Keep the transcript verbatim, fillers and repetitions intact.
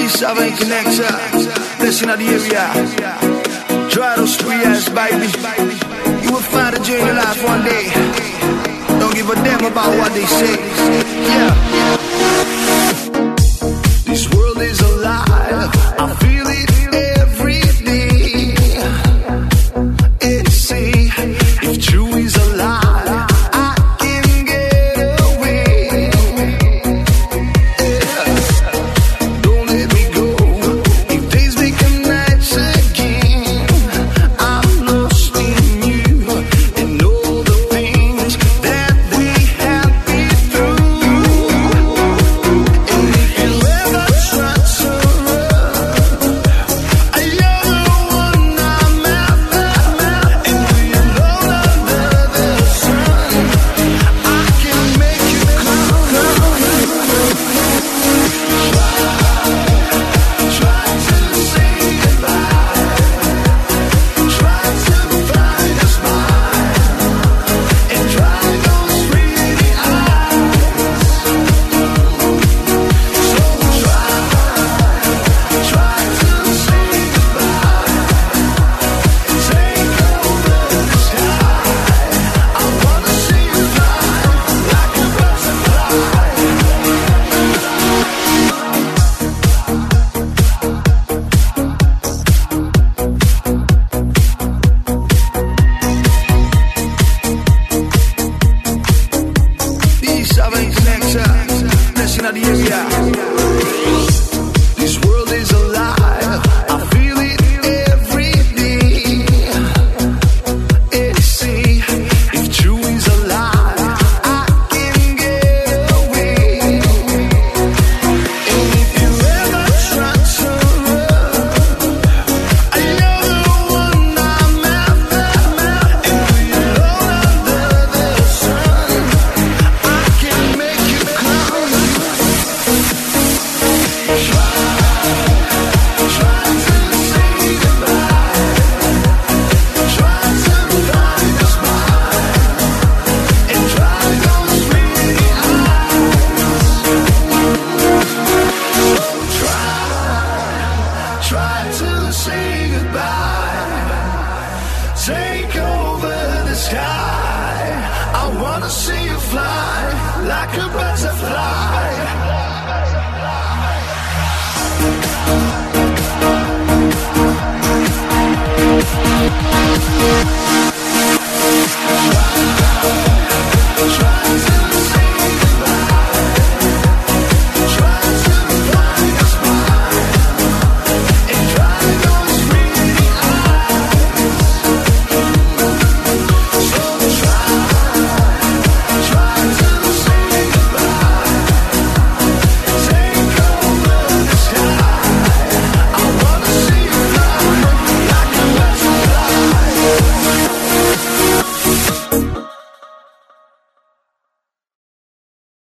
Southern Connector, blessing of the area. Try those free ass, baby. You will find a joy in your life one day. Don't give a damn about what they say. Yeah. This world is alive. I feel it every day. And say, if true is alive. Southern Connector, blessing of the area.